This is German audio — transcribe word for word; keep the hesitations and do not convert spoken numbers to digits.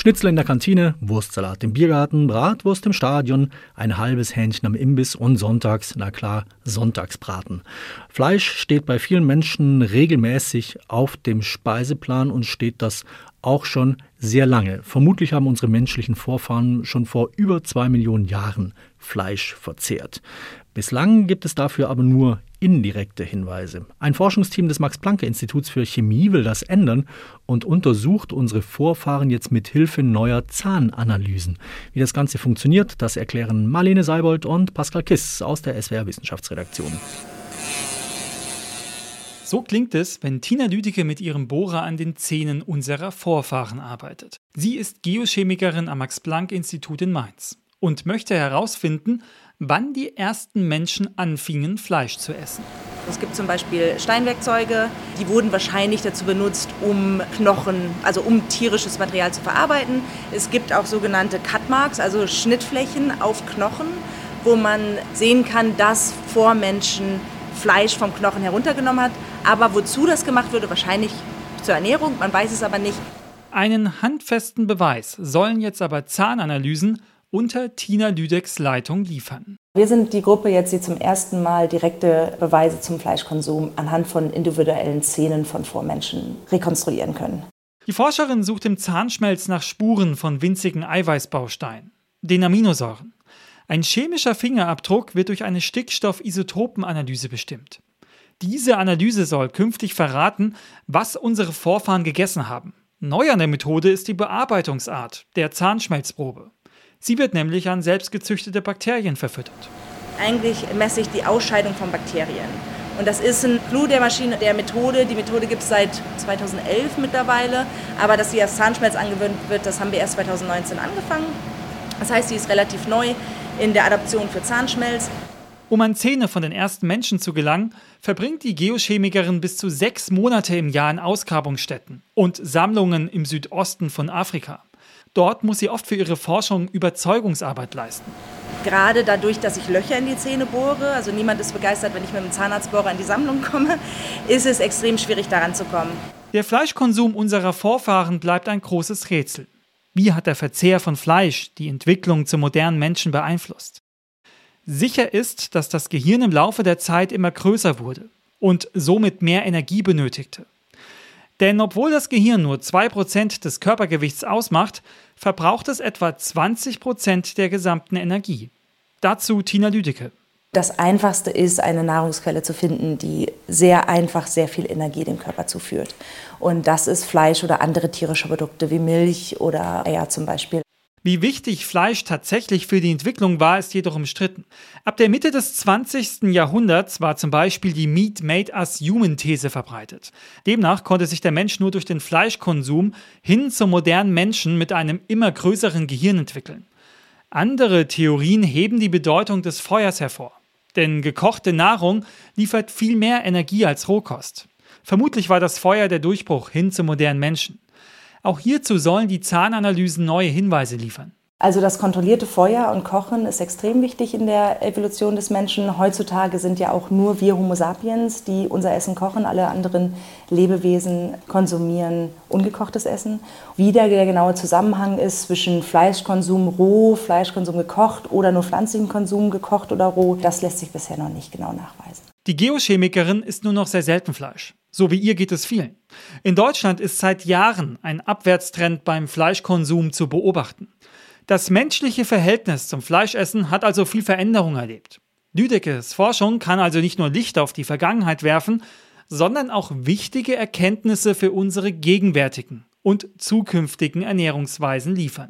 Schnitzel in der Kantine, Wurstsalat im Biergarten, Bratwurst im Stadion, ein halbes Hähnchen am Imbiss und sonntags, na klar, Sonntagsbraten. Fleisch steht bei vielen Menschen regelmäßig auf dem Speiseplan und steht das auch schon sehr lange. Vermutlich haben unsere menschlichen Vorfahren schon vor über zwei Millionen Jahren Fleisch verzehrt. Bislang gibt es dafür aber nur indirekte Hinweise. Ein Forschungsteam des Max-Planck-Instituts für Chemie will das ändern und untersucht unsere Vorfahren jetzt mit Hilfe neuer Zahnanalysen. Wie das Ganze funktioniert, das erklären Marlene Seibold und Pascal Kiss aus der S W R-Wissenschaftsredaktion. So klingt es, wenn Tina Lüdecke mit ihrem Bohrer an den Zähnen unserer Vorfahren arbeitet. Sie ist Geochemikerin am Max-Planck-Institut in Mainz und möchte herausfinden, wann die ersten Menschen anfingen, Fleisch zu essen. Es gibt zum Beispiel Steinwerkzeuge, die wurden wahrscheinlich dazu benutzt, um Knochen, also um tierisches Material zu verarbeiten. Es gibt auch sogenannte Cutmarks, also Schnittflächen auf Knochen, wo man sehen kann, dass vor Menschen Fleisch vom Knochen heruntergenommen hat. Aber wozu das gemacht wurde, wahrscheinlich zur Ernährung, man weiß es aber nicht. Einen handfesten Beweis sollen jetzt aber Zahnanalysen unter Tina Lüdeckes Leitung liefern. Wir sind die Gruppe jetzt, die zum ersten Mal direkte Beweise zum Fleischkonsum anhand von individuellen Zähnen von Vormenschen rekonstruieren können. Die Forscherin sucht im Zahnschmelz nach Spuren von winzigen Eiweißbausteinen, den Aminosäuren. Ein chemischer Fingerabdruck wird durch eine Stickstoffisotopenanalyse bestimmt. Diese Analyse soll künftig verraten, was unsere Vorfahren gegessen haben. Neu an der Methode ist die Bearbeitungsart der Zahnschmelzprobe. Sie wird nämlich an selbstgezüchtete Bakterien verfüttert. Eigentlich messe ich die Ausscheidung von Bakterien. Und das ist ein Clou der Maschine, der Methode. Die Methode gibt es seit zweitausendelf mittlerweile. Aber dass sie als Zahnschmelz angewendet wird, das haben wir erst zweitausendneunzehn angefangen. Das heißt, sie ist relativ neu in der Adaption für Zahnschmelz. Um an Zähne von den ersten Menschen zu gelangen, verbringt die Geochemikerin bis zu sechs Monate im Jahr in Ausgrabungsstätten und Sammlungen im Südosten von Afrika. Dort muss sie oft für ihre Forschung Überzeugungsarbeit leisten. Gerade dadurch, dass ich Löcher in die Zähne bohre, also niemand ist begeistert, wenn ich mit dem Zahnarztbohrer in die Sammlung komme, ist es extrem schwierig, daran zu kommen. Der Fleischkonsum unserer Vorfahren bleibt ein großes Rätsel. Wie hat der Verzehr von Fleisch die Entwicklung zum modernen Menschen beeinflusst? Sicher ist, dass das Gehirn im Laufe der Zeit immer größer wurde und somit mehr Energie benötigte. Denn obwohl das Gehirn nur zwei Prozent des Körpergewichts ausmacht, verbraucht es etwa zwanzig Prozent der gesamten Energie. Dazu Tina Lüdecke. Das Einfachste ist, eine Nahrungsquelle zu finden, die sehr einfach sehr viel Energie dem Körper zuführt. Und das ist Fleisch oder andere tierische Produkte wie Milch oder Eier zum Beispiel. Wie wichtig Fleisch tatsächlich für die Entwicklung war, ist jedoch umstritten. Ab der Mitte des zwanzigsten Jahrhunderts war zum Beispiel die Meat made us human These verbreitet. Demnach konnte sich der Mensch nur durch den Fleischkonsum hin zum modernen Menschen mit einem immer größeren Gehirn entwickeln. Andere Theorien heben die Bedeutung des Feuers hervor. Denn gekochte Nahrung liefert viel mehr Energie als Rohkost. Vermutlich war das Feuer der Durchbruch hin zum modernen Menschen. Auch hierzu sollen die Zahnanalysen neue Hinweise liefern. Also das kontrollierte Feuer und Kochen ist extrem wichtig in der Evolution des Menschen. Heutzutage sind ja auch nur wir Homo sapiens, die unser Essen kochen. Alle anderen Lebewesen konsumieren ungekochtes Essen. Wie der genaue Zusammenhang ist zwischen Fleischkonsum roh, Fleischkonsum gekocht oder nur pflanzlichen Konsum gekocht oder roh, das lässt sich bisher noch nicht genau nachweisen. Die Geochemikerin isst nur noch sehr selten Fleisch. So wie ihr geht es vielen. In Deutschland ist seit Jahren ein Abwärtstrend beim Fleischkonsum zu beobachten. Das menschliche Verhältnis zum Fleischessen hat also viel Veränderung erlebt. Lüdeckes Forschung kann also nicht nur Licht auf die Vergangenheit werfen, sondern auch wichtige Erkenntnisse für unsere gegenwärtigen und zukünftigen Ernährungsweisen liefern.